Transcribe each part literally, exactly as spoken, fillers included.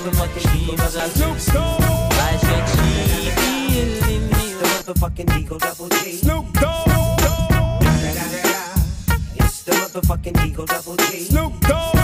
motherfucking Eagle Double G. I said she the motherfucking Eagle Double G. Snoop Dogg. It's the motherfucking Eagle Double G. Snoop Dogg.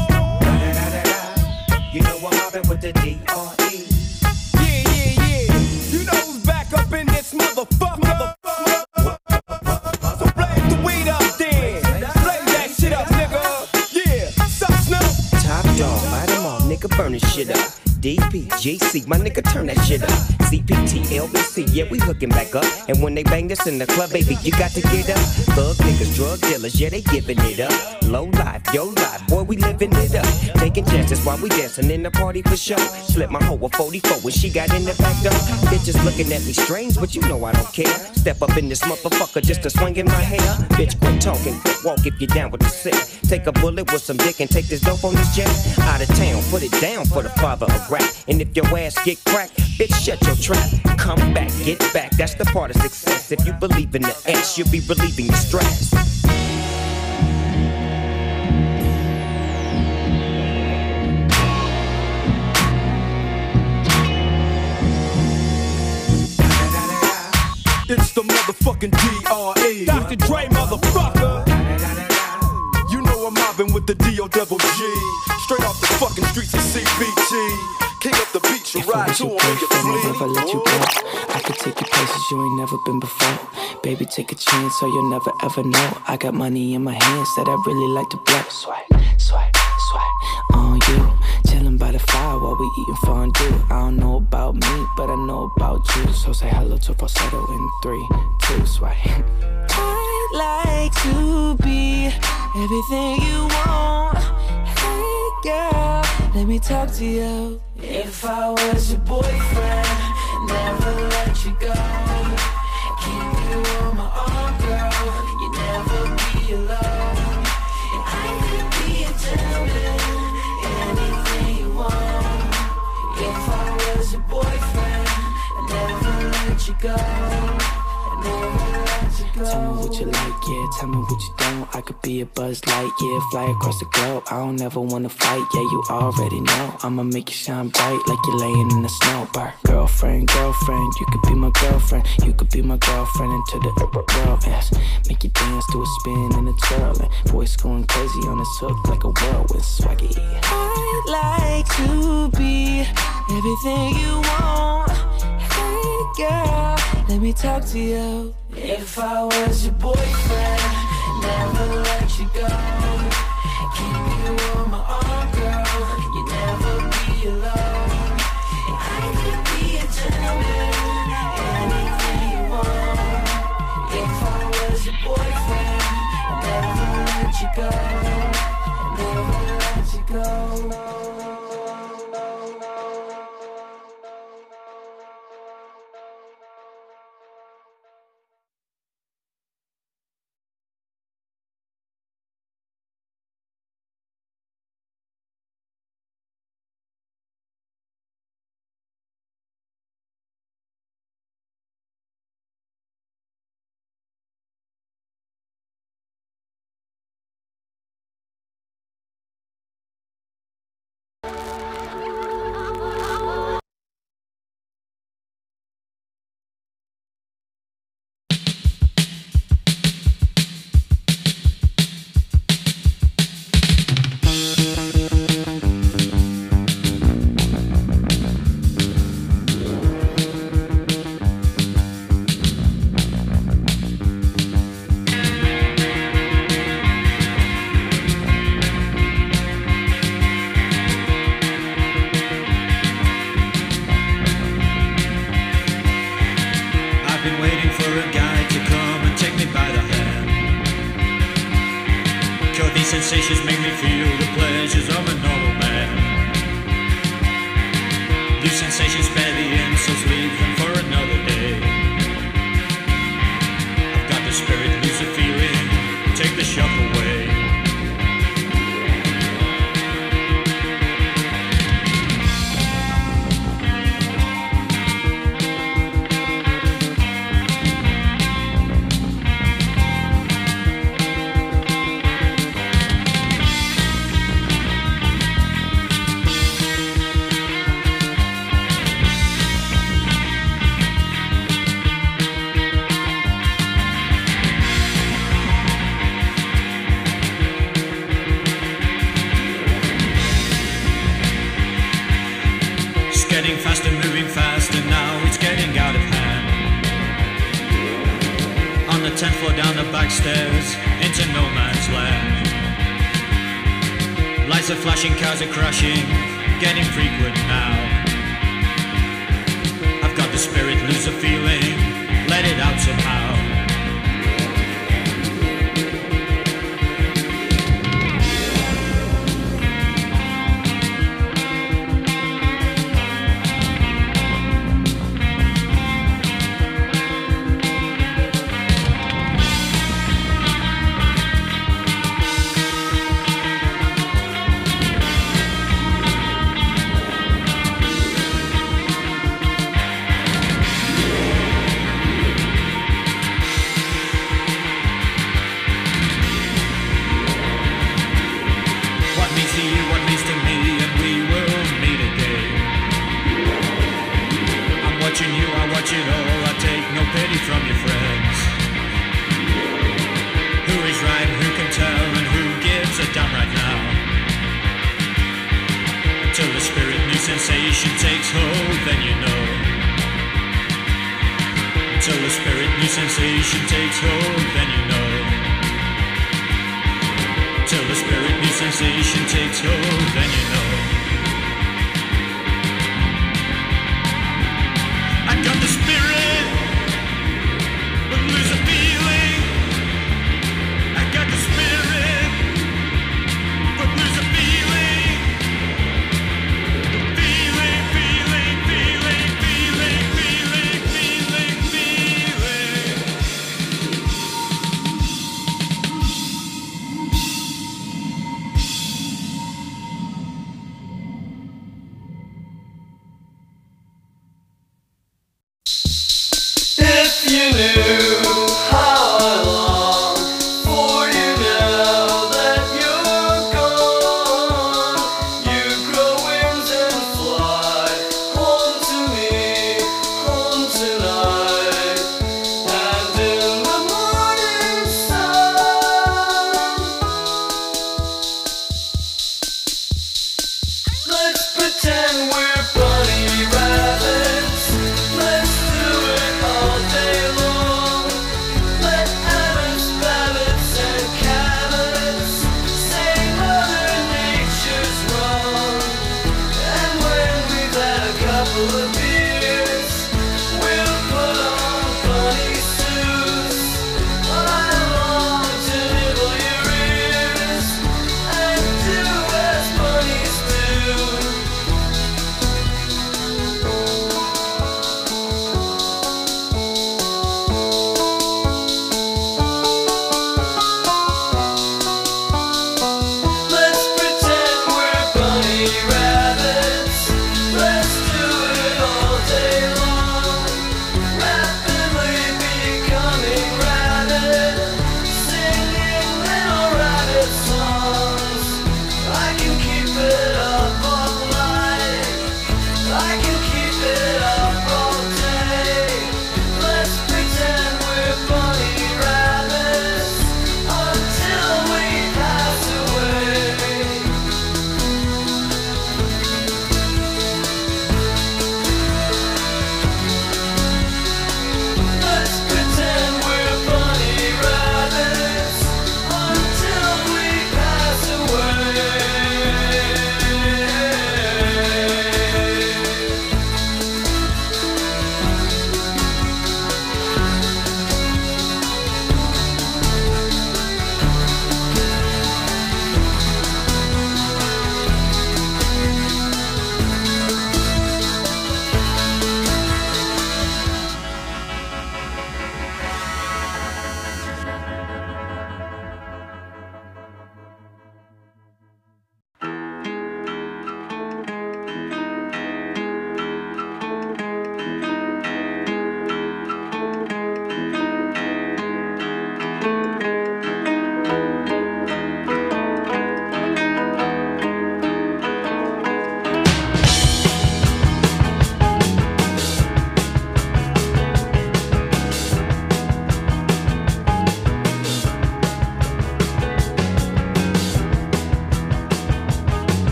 You know I'm mobbing with the D R E. Yeah, yeah, yeah. You know who's back up in this motherfucker. So blaze the weed up then. Blaze that shit up, nigga. Yeah, sup, Snoop? Top dog, bite them all, nigga, burn this shit up. D P G C, my nigga, turn that shit up. C P T, L B C, yeah, we hooking back up. And when they bang this in the club, baby, you got to get up. Thug niggas, drug dealers, yeah, they giving it up. Low life, yo life, boy, we living it up. Taking chances while we dancing in the party for sure. Slip my hoe a forty-four when she got in the back door. Bitches looking at me strange, but you know I don't care. Step up in this motherfucker just to swing in my hair. Bitch, quit talking, quit walk if you're down with the sick. Take a bullet with some dick and take this dope on this jet. Out of town, put it down for the father of rap. And if your ass get cracked, bitch, shut your trap. Come back, get back, that's the part of success. If you believe in the S, you'll be relieving your stress. It's the motherfucking D R E. Doctor Dre, motherfucker. You know I'm mobbing with the D O double G. Straight off the fucking streets of C B T. King up the beach, you ride to him and you flee. Never let you go. I could take you places you ain't never been before. Baby, take a chance so you'll never ever know. I got money in my hands that I really like to blow. Swag, swag, swag on you. Chillin' by the fire while we eating fondue. I don't know about me, but I know about you. So say hello to falsetto in three, two, swag. I'd like to be everything you want. Hey girl, let me talk to you. If I was your boyfriend, never let you go. Keep you on my arm, girl. You never be alone. And I could be a gentleman, anything you want. If I was your boyfriend, I'd never let you go. I'd never let you go. Tell me what you like, yeah, tell me what you don't. I could be a Buzz Light, yeah, fly across the globe. I don't ever wanna fight, yeah, you already know. I'ma make you shine bright like you're laying in the snow. Bar. Girlfriend, girlfriend, you could be my girlfriend. You could be my girlfriend into the world, yes. Make you dance to a spin and a twirl. And voice going crazy on this hook like a whirlwind swaggy. I'd like to be everything you want. Hey girl, let me talk to you. If I was your boyfriend, never let you go. Keep you on my arm, girl. You never be alone. And I could be a gentleman, anything you want. If I was your boyfriend, never let you go. Never let you go. Sensations make me feel the pleasures of a normal man. These sensations spare the insults, leave them for another day. I've got the spirit, lose the feeling, take the shock away. getting faster, moving faster, now it's getting out of hand. On the tenth floor down the back stairs, into no man's land. Lights are flashing, cars are crashing, getting frequent now. I've got the spirit, lose the feeling, let it out somehow. Sensation takes hold, then you know. Till the spirit new sensation takes hold, then you know. Till the spirit new sensation takes hold, then you know. I got the spirit, but lose a feeling. I got the spirit, but lose a feeling.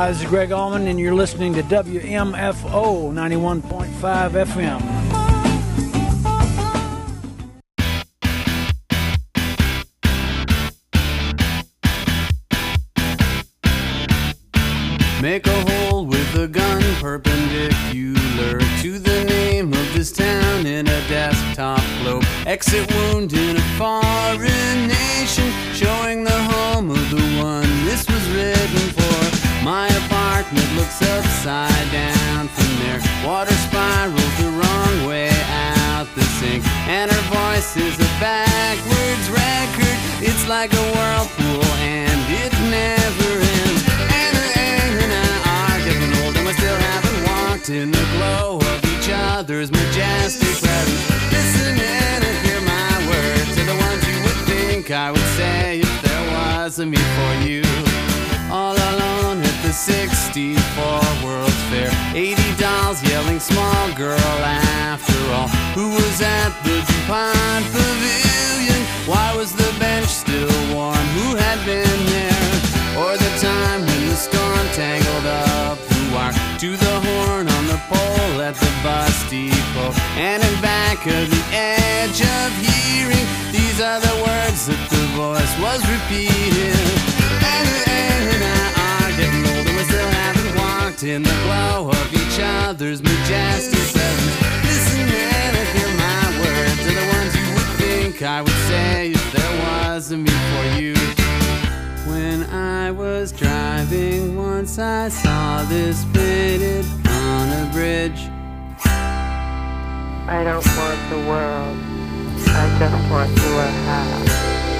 Hi, this is Greg Allman, and you're listening to W M F O ninety-one point five F M. Make a hole with a gun perpendicular to the name of this town in a desktop globe. Exit wound in a foreign nation, showing the home of the one this was written for. My apartment looks upside down from there. Water spirals the wrong way out the sink, and her voice is a backwards record. It's like a whirlpool and it never ends. And, and, and I are getting old and we still haven't walked in the glow of each other's majestic presence. Listen and hear my words, are the ones you would think I would say if there was a me for you. All alone at the sixty-four World's Fair, eighty dolls yelling small girl after all. Who was at the DuPont Pavilion? Why was the bench still warm? Who had been there? Or the time when the storm tangled up the wire to the horn on the pole at the bus depot. And in back of the edge of hearing, these are the words that the voice was repeating. And, and I are getting old and we still haven't walked in the glow of each other's majestic presence. Listen and hear my words, are the ones you would think I would say if there was a me for you. When I was driving once I saw this painted on a bridge. I don't want the world, I just want your house.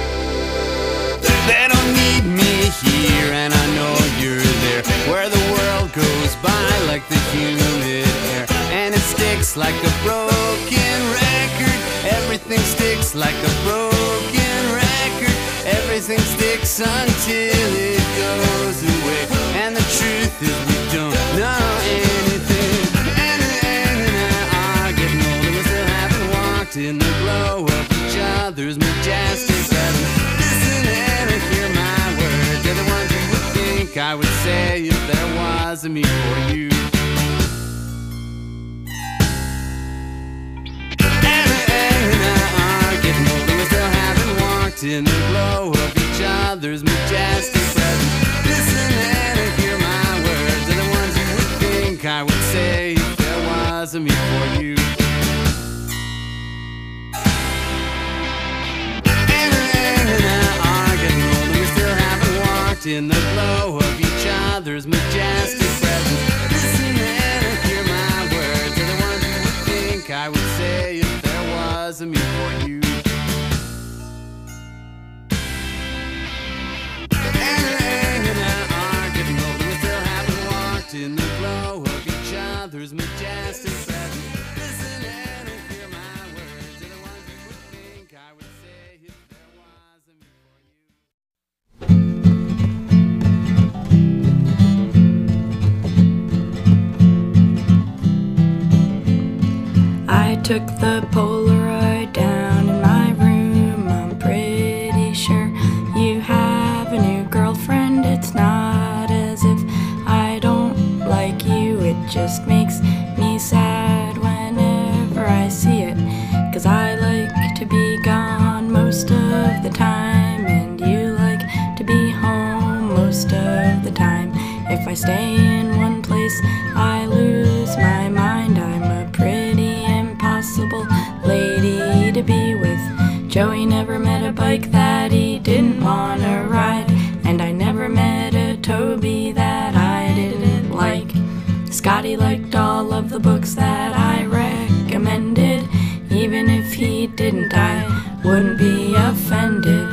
They don't need me here and I know you're there, where the world goes by like the humid air, and it sticks like a broken record. Everything sticks like a broken record. Everything sticks until it goes away. And the truth is we don't know anything. And, and, and I are getting old and we still haven't walked in the glow of each other's majestic presence. Listen and hear my words, they're the ones you would think I would say if there was a me for you. In the glow of each other's majestic presence. Listen and hear my words, are the ones you would think I would say if there was a me for you. And, and I are getting old and we still haven't walked in the glow of each other's majestic presence. Listen and hear my words, are the ones you would think I would say if there was a me for you. In the glow of each other's majestic presence. Listen and hear my words, are the ones you would think I would say if there was a me for you. I took the Polaroid down in my room. I'm pretty sure you have a new girlfriend. It's not as if I don't like you, it just makes me sad whenever I see it, 'cause I like to be gone most of the time, and you like to be home most of the time. If I stay in one place, I lose my mind. I'm a pretty impossible lady to be with. Joey never met a bike that he didn't want to ride, and I never met a Toby that I didn't like. Scotty liked all of the books that I recommended. Even if he didn't, I wouldn't be offended.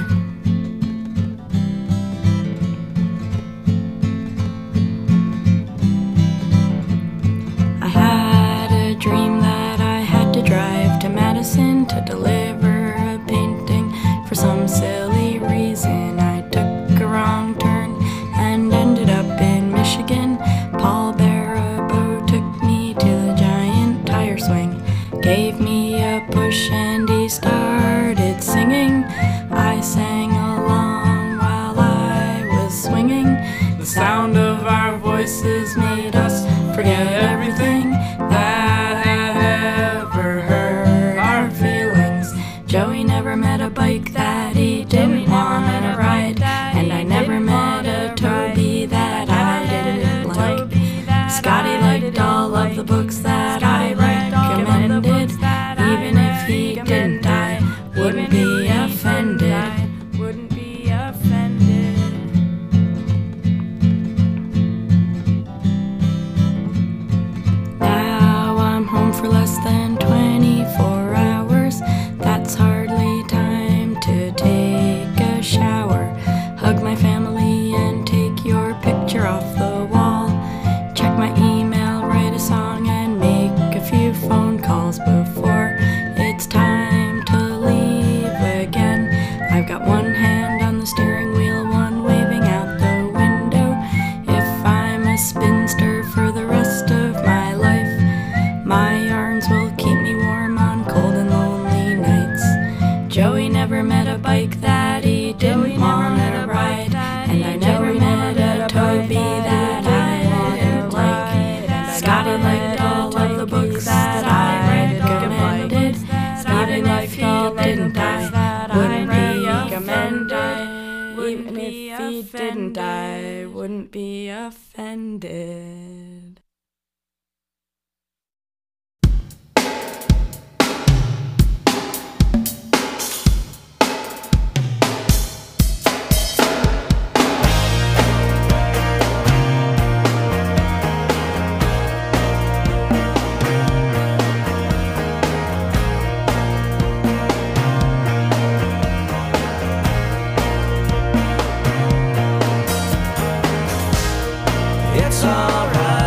I had a dream that I had to drive to Madison to deliver a painting. For some silly reason I took a wrong turn and ended up in Michigan. Paul Barabo took me to the giant tire swing, gave me a push and he started singing. I sang along while I was swinging. The sound of our voices Joey never met a bike that he didn't want to ride, and I never met a Toby that I didn't like. Scotty liked all of the books that I recommended, even if he didn't, I wouldn't be offended. Wouldn't be offended. Now I'm home for less than twenty-four hours. That's hardly time to take a shower, hug my family and take your picture off the wall, check my email, write a song and make a few phone calls before it's time to leave again. I've got one hand on the steering wheel, one waving out the window. If I'm a spinster for the rest of my life, my arms will keep me warm on cold and lonely nights. Joey never met a bike that he didn't want to ride, and I never met a Toby that I didn't like. Scotty liked all of the books that I recommended, even if he didn't, I wouldn't be offended. Even if he didn't, I wouldn't be offended. It's alright.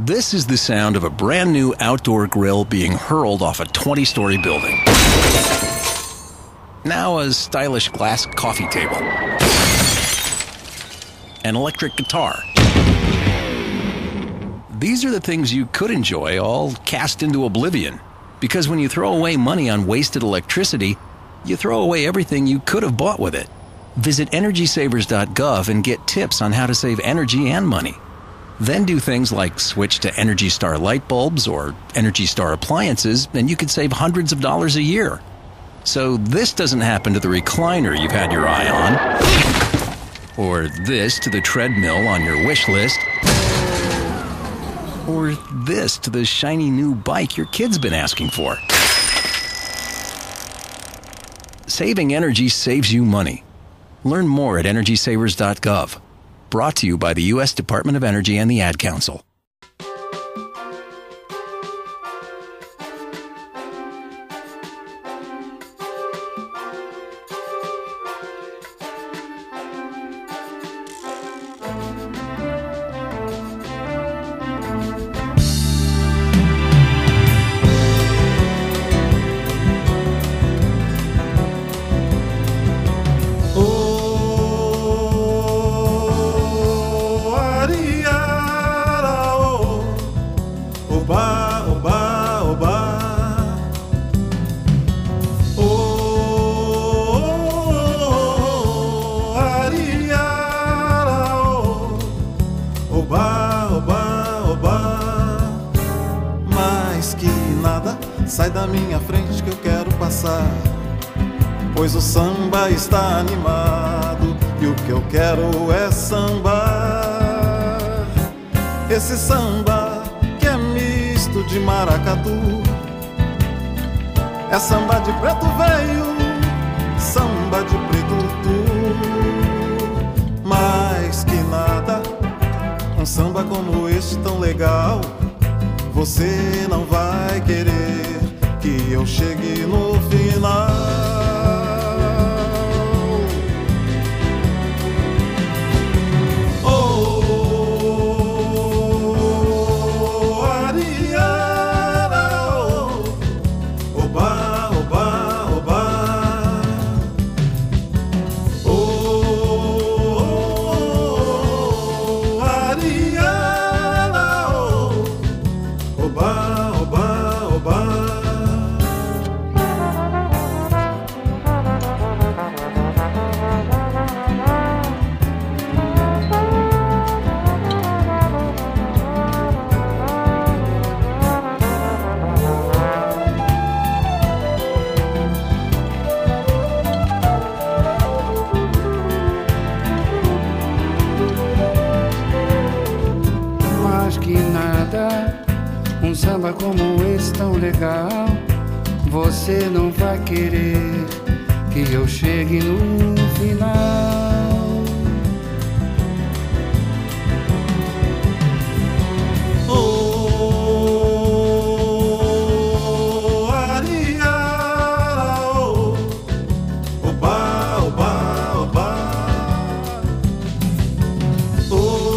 This is the sound of a brand new outdoor grill being hurled off a twenty-story building. Now a stylish glass coffee table. An electric guitar. These are the things you could enjoy, all cast into oblivion. Because when you throw away money on wasted electricity, you throw away everything you could have bought with it. Visit energy savers dot gov and get tips on how to save energy and money. Then do things like switch to Energy Star light bulbs or Energy Star appliances, and you could save hundrds of dollars a year. So this doesn't happen to the recliner you've had your eye on, or this to the treadmill on your wish list, or this to the shiny new bike your kid's been asking for. Saving energy saves you money. Learn more at energy savers dot gov. Brought to you by the U S Department of Energy and the Ad Council. Sai da minha frente que eu quero passar, pois o samba está animado e o que eu quero é sambar. Esse samba que é misto de maracatu, é samba de preto velho, samba de preto tu. Mais que nada, um samba como este tão legal, você não vai querer que eu chegue no final. Oh, Ariara, oh, oba, oba, oba. Oh, Ariara, oh, oba, oba, oba. Um samba como esse tão legal, você não vai querer que eu chegue no final. Oh, Ariara, oh, oba, oba, oba. Oh,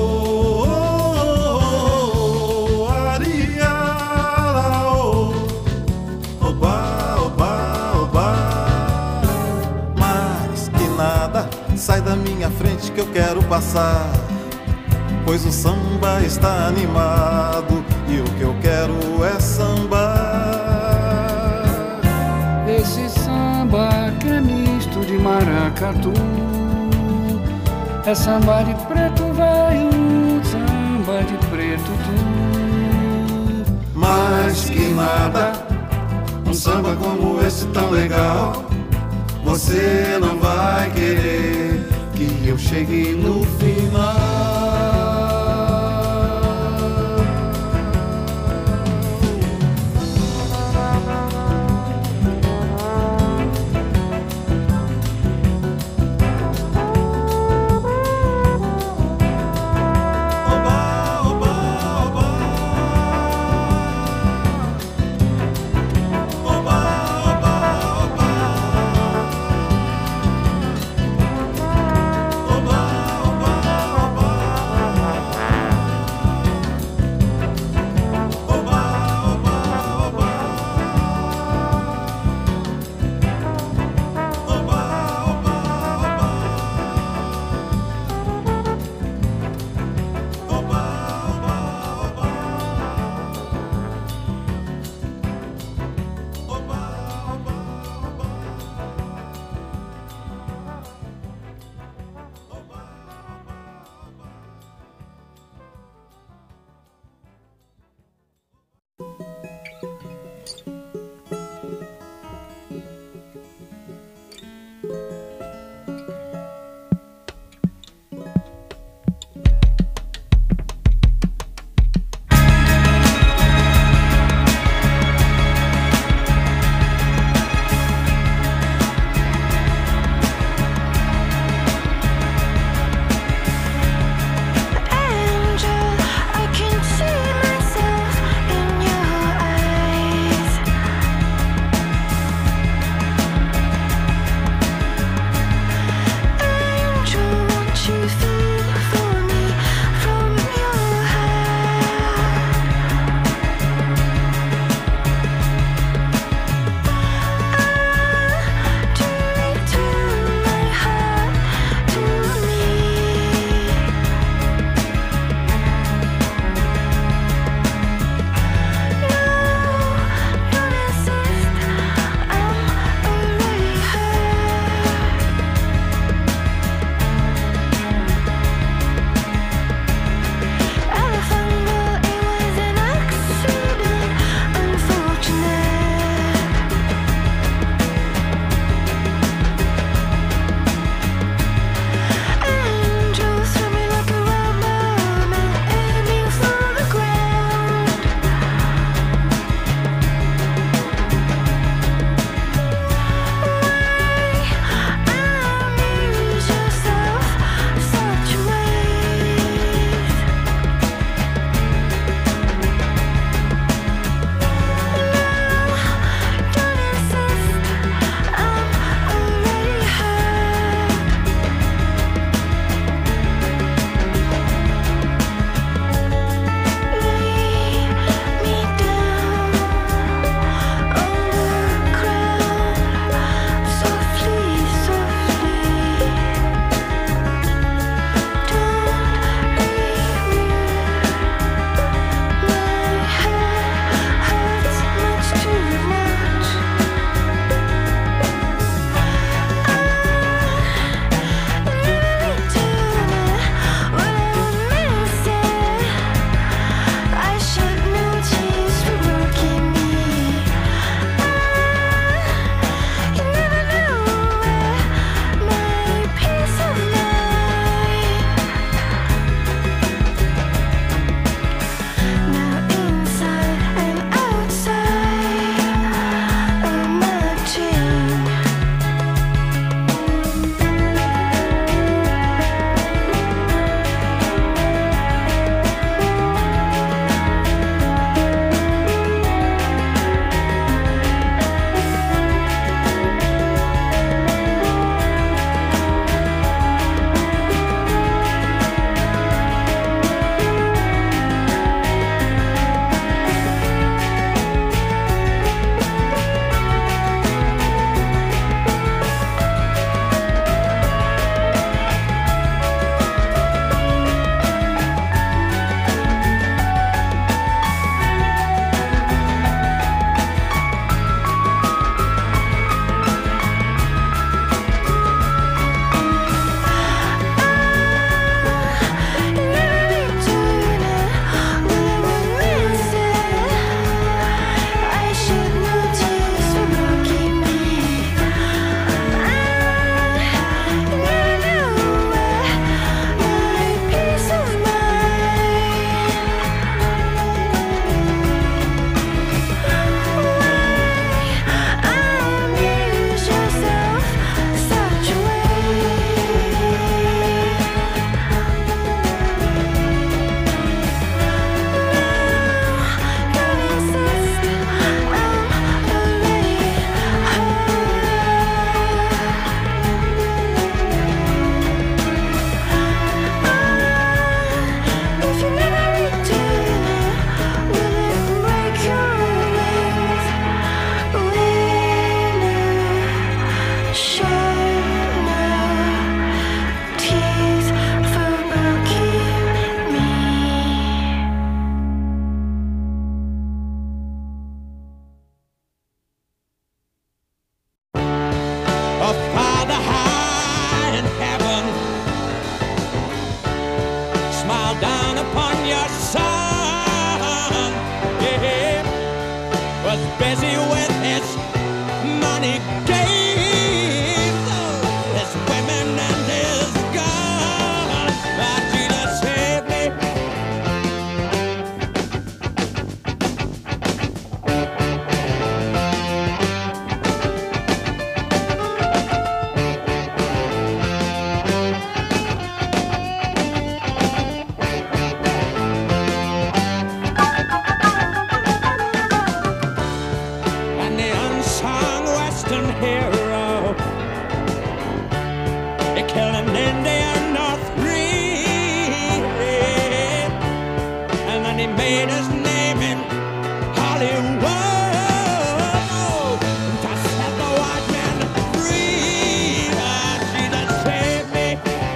sai da minha frente que eu quero passar, pois o samba está animado e o que eu quero é sambar. Esse samba que é misto de maracatu, é samba de preto velho, samba de preto tu. Mais que nada, um samba como esse tão legal, você não vai querer que eu chegue no final. a Father high in heaven smile down upon your son. Yeah, was busy with his money games, his women and his guns. But Jesus saved me. And the unsung Western hero, he killed an Indian or three, and then he made his name in Hollywood to set the white man free. Ah, Jesus saved me.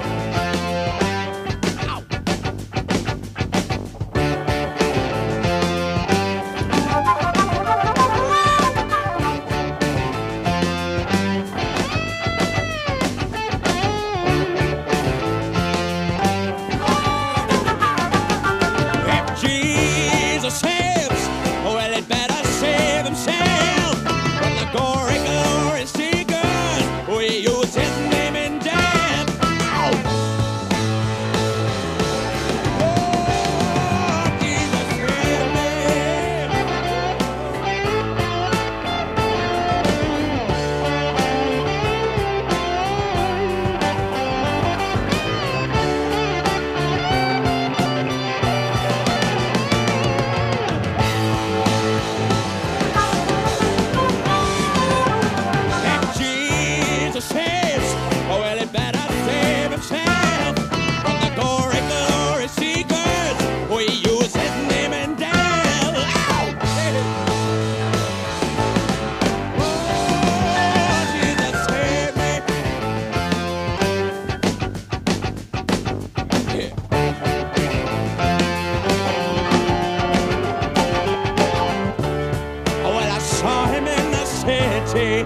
If Jesus saves, well, it better save himself. From the gory, glory seekers, we use his name in death. Ow! Oh, Jesus saved me. If Jesus saves, well, it better save himself. From the gory, glory seekers, we use his name in death. Ow! Oh, Jesus saved me. Yeah. Oh, well, I saw him in the city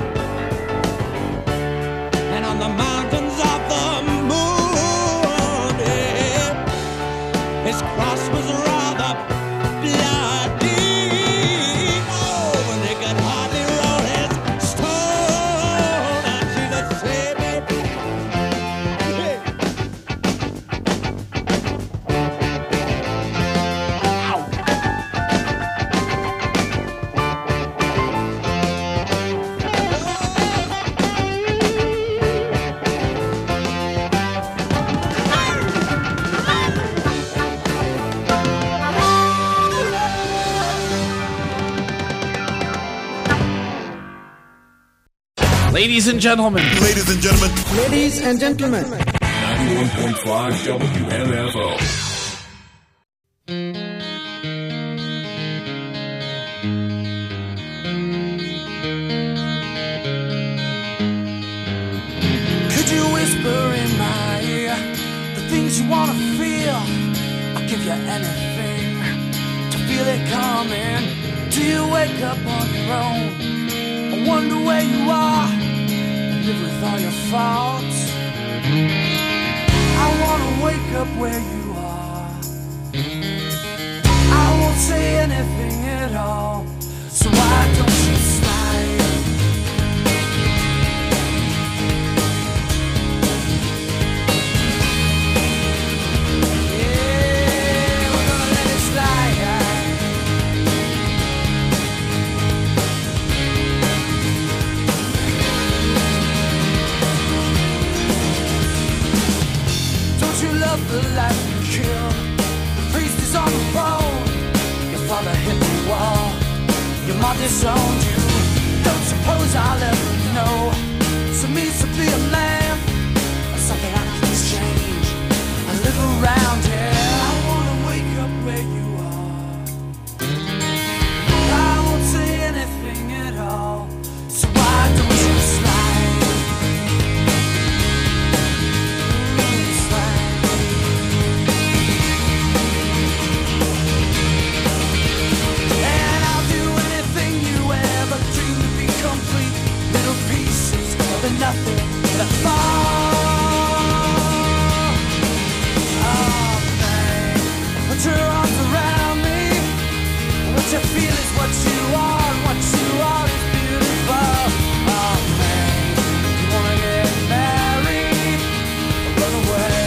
and on the mountains of the moon. Yeah. His cross was rather bloody. Oh, and they could hardly roll his stone. And Jesus saved me. Yeah. Ow! Ladies and gentlemen. Ladies and gentlemen. Ladies and gentlemen. ninety-one point five W M F O. Could you whisper in my ear the things you wanna feel? I'll give you anything to feel it coming. Do you wake up on your own? I wonder where you are and live with all your faults. I wanna wake up where you are. I won't say anything at all. So why don't you slide? The life you killed, the priest is on the phone. Your father hit the wall, your mom disowned you. Don't suppose I'll ever know what it means to be a man, or something I can exchange. I live around here. I wanna wake up where you are. I won't say anything at all. So why don't you slide? And I'll do anything you ever than nothing that fall. Oh man, put your arms around me. What you feel is what you are, and what you are is beautiful. Oh man, you wanna get married or run away?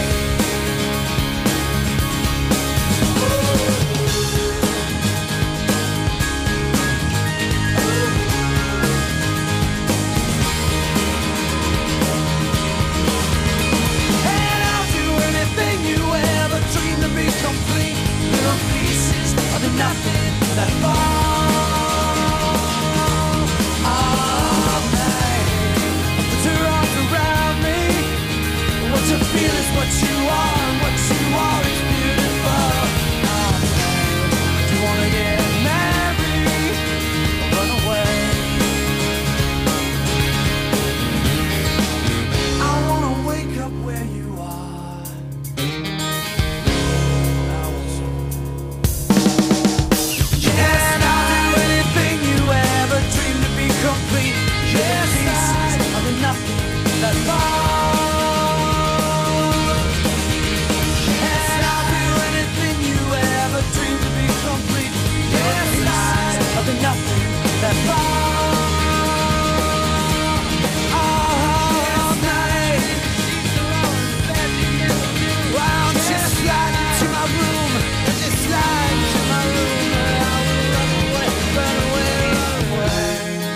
And I'll do anything you ever dreamed to be complete. Little pieces of the nothing that fall. Oh man, put your arms around me. What you feel is what you are, and what you are is beautiful. Oh man, do you wanna get married or run away? I wanna wake up where you are. Yes, I'll do anything you ever dreamed to be complete. Yes, pieces of the nothing that fall. Yes, I'll do anything you ever dreamed to be complete. Yes, pieces of the nothing that fall. Oh, night. Why don't you slide into my room? Just slide into my room. I will run away, run away, run away.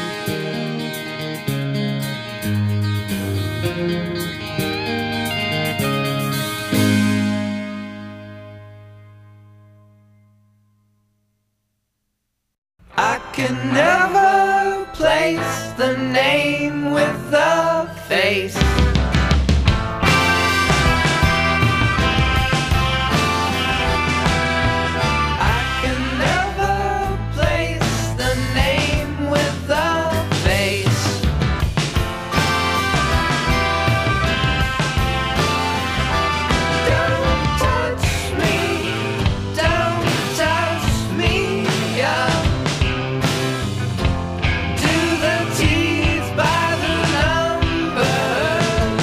I can never place the name with the face. I can never place the name with the face. Don't touch me, don't touch me, yeah. Do the teeth by the number.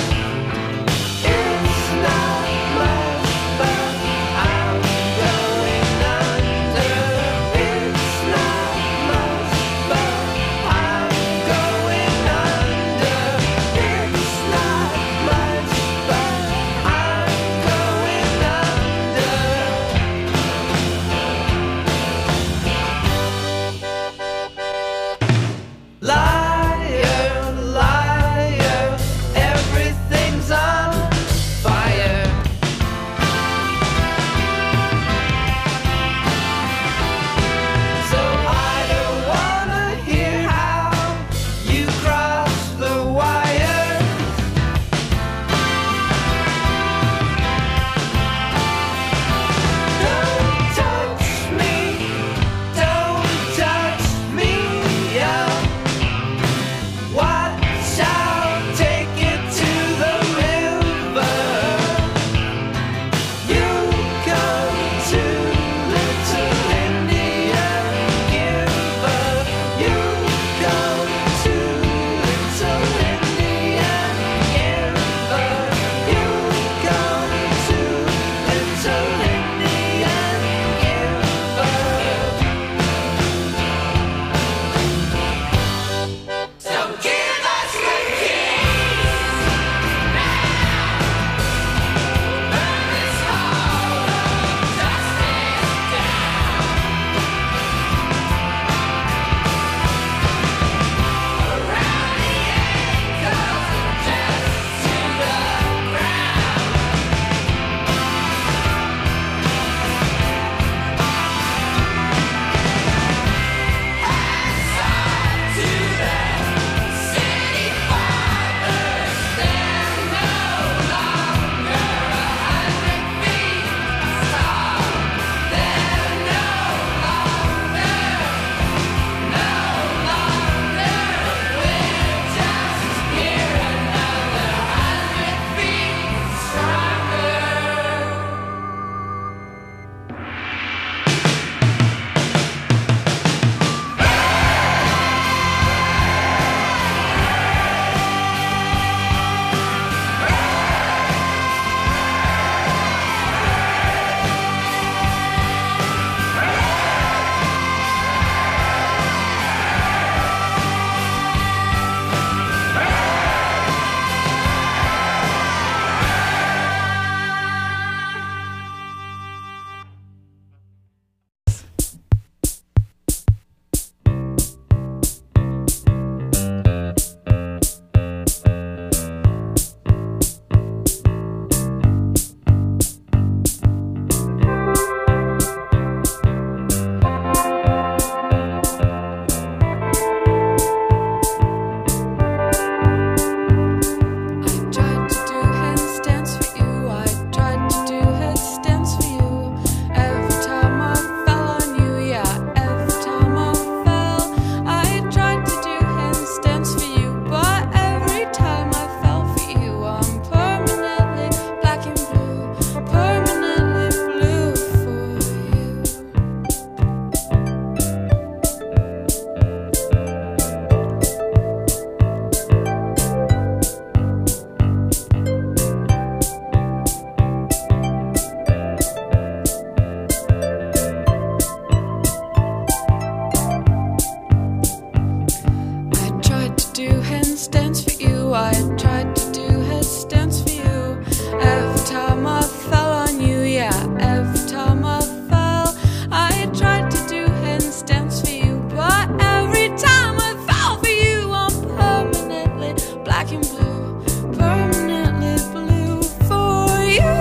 handstands for you. I tried to do headstands for you. Every time I fell on you, yeah. Every time I fell, I tried to do handstands for you. But every time I fell for you, I'm permanently black and blue. Permanently blue for you.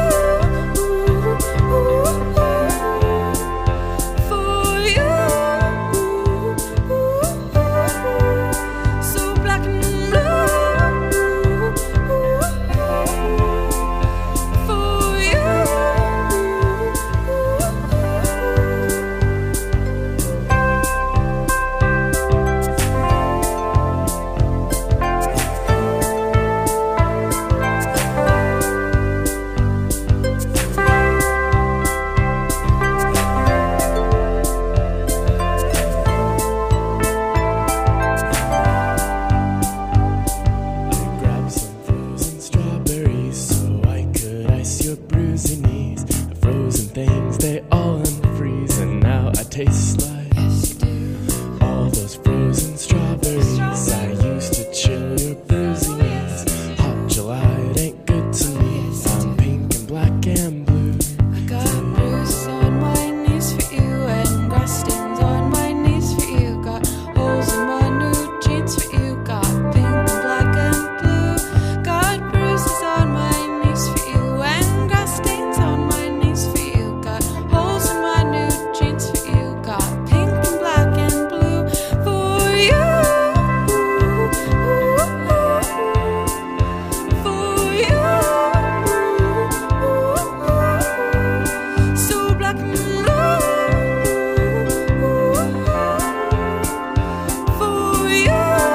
For you. So black and blue. For you. Grab some frozen strawberries so I could ice your bruising knees. The frozen things, they all unfreeze, and now I taste like all those frozen strawberries. I used to chill your bruising knees. Hot July, it ain't good to me. I'm pink and black and blue. I got bruises on my knees for you and grass stains on my knees for you. Got holes in my new jeans for you. Got pink and black and blue. Got bruises on my knees for you and grass stains on my knees for you. Got holes in my new jeans for you. Got pink and black and blue for you. For you. So black and blue. For you.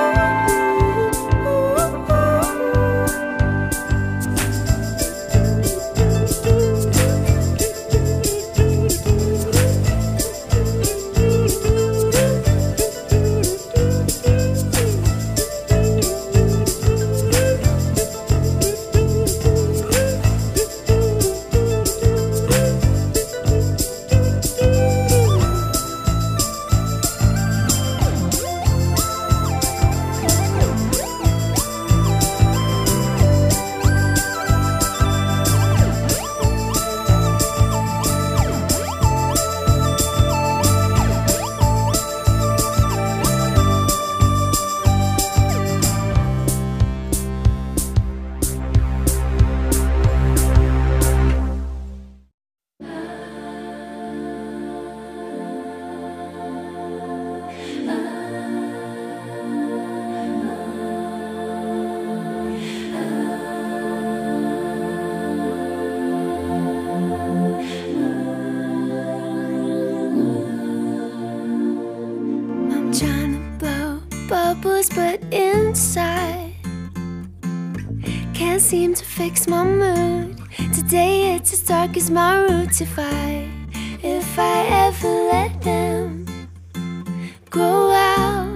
I'm trying to blow bubbles, but inside can't seem to fix my mood. Today it's as dark as my roots. If I, if I ever let them grow out.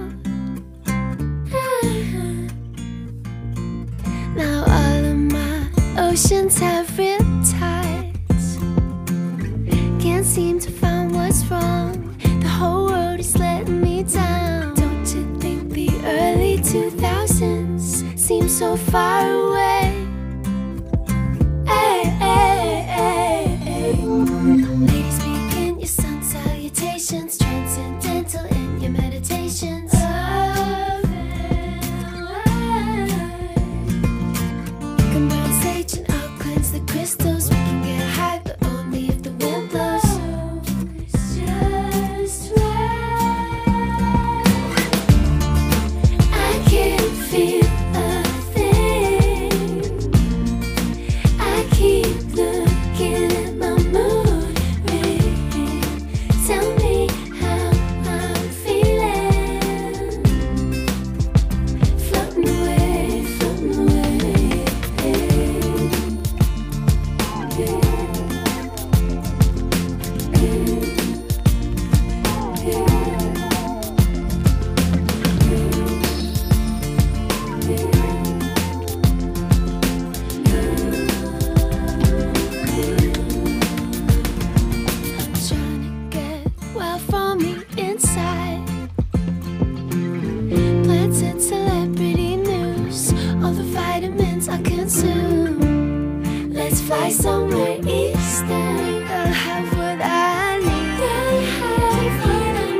Now all of my oceans have riptides. Can't seem to find what's wrong. The whole world is letting me down. Don't you think the early two thousands seem so far away? Hey, hey, hey, hey. Ladies, begin your sun salutations, transcendental in your meditations. You can burn sage and I'll cleanse the crystals. We can get high, but only if the wind blows. Just right. I can't feel a thing. Fly somewhere eastern. They'll have what I need. They'll have what I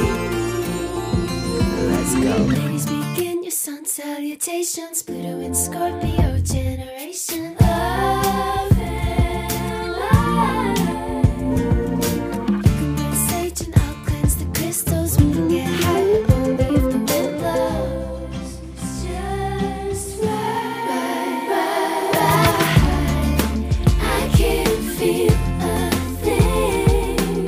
need. Let's go. Ladies, begin your sun salutations. Pluto and Scorpio generation. Love and light. You can burn sage and I'll cleanse the crystals. We can get high, but only if the wind blows. It's just right, right, right. I can't feel a thing.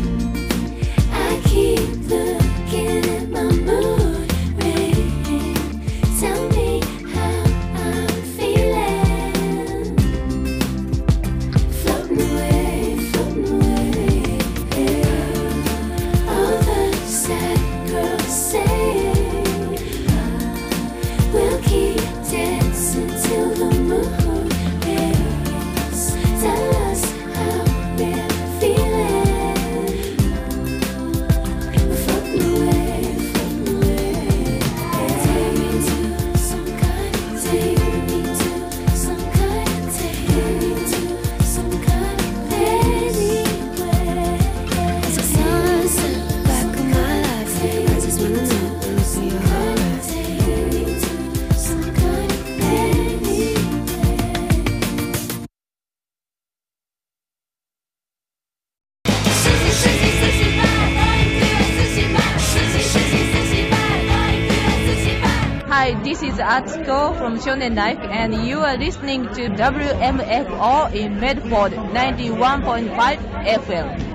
I keep looking at my mood ring. Tell me how I'm feeling. Floating away, floating away. All the sad girls say we'll keep dancing till the moon rays. Tell us how we're feeling. We're floating away, floating away. Take me to some kind of, take me to some kind of, take me to some kind of anywhere. It's a sunset back of my life. I just wanna know if you're alright. Take me to some kind of anywhere. Hi, this is Atsuko from Shonen Life, and you are listening to W M F O in Medford ninety-one point five F M.